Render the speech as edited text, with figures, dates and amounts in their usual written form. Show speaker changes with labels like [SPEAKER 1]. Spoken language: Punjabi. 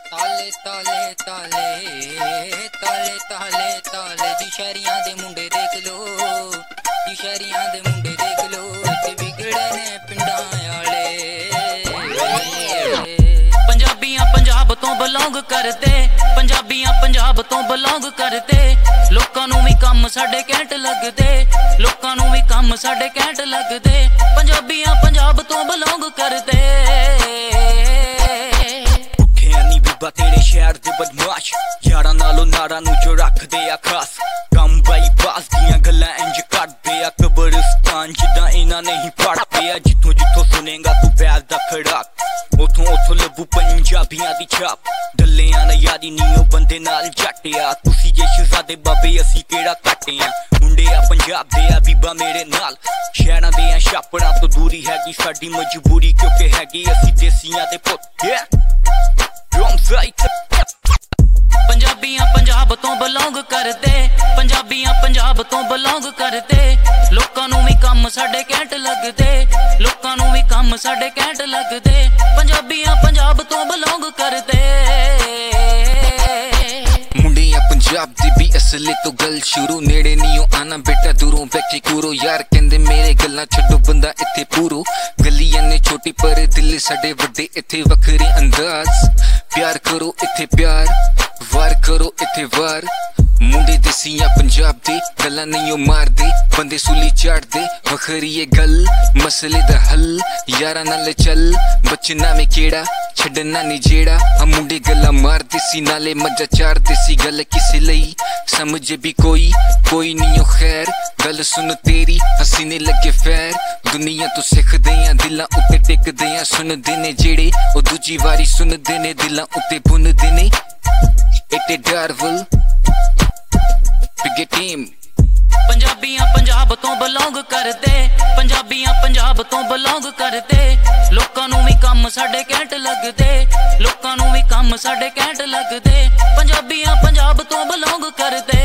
[SPEAKER 1] ਤਾਲੇ ਤਾਲੇ ਤਾਲੇ ਤਾਲੇ ਤਾਲੇ ਤਾਲੇ ਜੀ ਸ਼ਹਿਰੀਆਂ ਦੇ ਮੁੰਡੇ ਦੇਖ ਲੋ, ਜੀ ਸ਼ਹਿਰੀਆਂ ਦੇ ਮੁੰਡੇ ਦੇਖ ਲੋ, ਤੇ ਵਿਗੜੇ ਨੇ ਪਿੰਡਾਂ ਵਾਲੇ। ਪੰਜਾਬੀਆਂ ਪੰਜਾਬ ਤੋਂ ਬਿਲੋਂਗ ਕਰਦੇ, ਪੰਜਾਬੀਆਂ ਪੰਜਾਬ ਤੋਂ ਬਿਲੋਂਗ ਕਰਦੇ, ਲੋਕਾਂ ਨੂੰ ਵੀ ਕੰਮ ਸਾਡੇ ਘੈਂਟ ਲੱਗਦੇ, ਲੋਕਾਂ ਨੂੰ ਵੀ ਕੰਮ ਸਾਡੇ ਘੈਂਟ ਲੱਗਦੇ, ਪੰਜਾਬੀਆਂ ਪੰਜਾਬ ਤੋਂ ਬਿਲੋਂਗ ਕਰਦੇ।
[SPEAKER 2] ਬੀਬਾ ਤੇਰੇ ਸ਼ਹਿਰ ਦੇ ਬਦਮਾਸ਼ ਯਾਰਾਂ ਨਾਲੋਂ ਨਾਰਾਂ ਨੂੰ ਜੋ ਰੱਖਦੇ ਆ ਖਾਸ, ਕੰਮ ਬਾਈ ਬਾਸ ਦੀਆਂ ਗੱਲਾਂ ਇੰਜ ਕਰਦੇ ਆ, ਕਬਰਸਤਾਨ ਜਿੱਦਾਂ ਇਹਨਾਂ ਨੇ ਹੀ ਪੜ੍ਹਦੇ ਆ। ਜਿੱਥੋਂ ਜਿੱਥੋਂ ਸੁਣੇਗਾ ਤੂੰ ਪੈਰ ਦਾ ਖੜਾਕ, ਉਥੋਂ ਉਥੋਂ ਲੱਭੂ ਪੰਜਾਬੀਆਂ ਦੀ ਛਾਪ। ਡੱਲਿਆਂ ਨਾ ਯਾਰੀ ਨੀ ਉਹ ਬੰਦੇ ਨਾਲ ਜੱਟਿਆ, ਤੁਸੀਂ ਜੇ ਸ਼ਹਿਜ਼ਾਦੇ ਬਾਬੇ ਅਸੀਂ ਕਿਹੜਾ ਘੱਟੇ ਆ। ਮੁੰਡੇ ਆ ਪੰਜਾਬ ਦੇ ਆ ਬੀਬਾ ਮੇਰੇ ਨਾਲ, ਸ਼ਹਿਰਾਂ ਦੇ ਆ ਛਾਪੜਾਂ ਤੋਂ ਦੂਰੀ ਹੈਗੀ ਸਾਡੀ ਮਜਬੂਰੀ, ਕਿਉਂਕਿ ਹੈਗੀ ਅਸੀਂ ਦੇਸੀਆਂ ਦੇ ਪੁੱਤ।
[SPEAKER 1] ਪੰਜਾਬੀਆਂ ਪੰਜਾਬ ਤੋਂ ਬਿਲੋਂਗ ਕਰਦੇ, ਪੰਜਾਬੀਆਂ ਪੰਜਾਬ ਤੋਂ ਬਿਲੋਂਗ ਕਰਦੇ, ਲੋਕਾਂ ਨੂੰ ਵੀ ਕੰਮ ਸਾਡੇ ਘੈਂਟ ਲੱਗਦੇ, ਲੋਕਾਂ ਨੂੰ ਵੀ ਕੰਮ ਸਾਡੇ ਘੈਂਟ ਲੱਗਦੇ, ਪੰਜਾਬੀਆਂ ਪੰਜਾਬ ਤੋਂ ਬਿਲੋਂਗ ਕਰਦੇ।
[SPEAKER 3] ਮੁੰਡਿਆਂ ਪੰਜਾਬ ਦੀ ਵੀ ਅਸਲੇ ਤੋਂ ਗੱਲ ਸ਼ੁਰੂ, ਨੇੜੇ ਨੀ ਉਹ ਆਣਾ ਬੇਟਾ ਦੂਰੋਂ ਬੈਠੇ ਕੂਰੋ। ਯਾਰ ਕਹਿੰਦੇ ਮੇਰੇ ਗੱਲਾਂ ਛੱਡੋ ਬੰਦਾ ਇੱਥੇ ਪੂਰੋ, ਗਲੀਆਂ ਨੇ ਛੋਟੀ ਪਰ ਦਿਲ ਸਾਡੇ ਵੱਡੇ, ਇੱਥੇ ਵੱਖਰੇ ਅੰਦਾਜ਼। ਪਿਆਰ ਕਰੋ ਇੱਥੇ ਪਿਆਰ, ਵਾਰ ਕਰੋ ਇੱਥੇ ਵਾਰ। ਮੁੰਡੇ ਦੇਸੀਆਂ ਪੰਜਾਬ ਦੇ ਗੱਲਾਂ ਨਹੀਂ ਉਹ ਮਾਰਦੇ, ਬੰਦੇ ਸੂਲੀ ਚਾੜਦੇ, ਵੱਖਰੀ ਇਹ ਗੱਲ ਮਸਲੇ ਦਾ ਹੱਲ। ਯਾਰਾਂ ਨਾਲ ਚੱਲ ਬਚਨਾ ਮੈਂ ਕਿਹੜਾ ਛੱਡਣਾ ਨੀ ਜਿਹੜਾ, ਹਾਂ ਮੁੰਡੇ ਗੱਲਾਂ ਮਾਰਦੇ ਸੀ ਨਾਲੇ ਮੱਝਾ ਚਾਰਦੇ ਸੀ, ਗੱਲ ਕਿਸੇ ਲਈ ਸਮਝੇ ਵੀ ਕੋਈ ਨਹੀਂ ਉਹ ਖੈਰ। ਗੱਲ ਸੁਣ ਤੇਰੀ ਹੱਸੀ ਨੇ ਲੱਗੇ ਫੈਰ, ਦੁਨੀਆ ਤੋਂ ਸਿੱਖਦੇ ਆ ਦਿਲਾਂ ਉੱਤੇ ਟਿਕਦੇ ਆ, ਸੁਣਦੇ ਨੇ ਜਿਹੜੇ ਉਹ ਦੂਜੀ ਵਾਰੀ ਸੁਣਦੇ ਨੇ, ਦਿਲਾਂ ਉੱਤੇ ਬੁਣਦੇ ਨੇ। ਇੱਥੇ ਡਾਰਵਲ ਬਿਗ ਟੀਮ।
[SPEAKER 1] ਪੰਜਾਬੀਆਂ ਪੰਜਾਬ ਤੋਂ ਬਿਲੋਂਗ ਕਰਦੇ, ਪੰਜਾਬੀਆਂ ਪੰਜਾਬ ਤੋਂ ਬਿਲੋਂਗ ਕਰਦੇ, ਲੋਕਾਂ ਨੂੰ ਵੀ ਕੰਮ ਸਾਡੇ ਘੈਂਟ ਲੱਗਦੇ, ਲੋਕਾਂ ਨੂੰ ਵੀ ਕੰਮ ਸਾਡੇ ਘੈਂਟ ਲੱਗਦੇ, ਪੰਜਾਬੀਆਂ ਪੰਜਾਬ ਤੋਂ ਬਿਲੋਂਗ ਕਰਦੇ।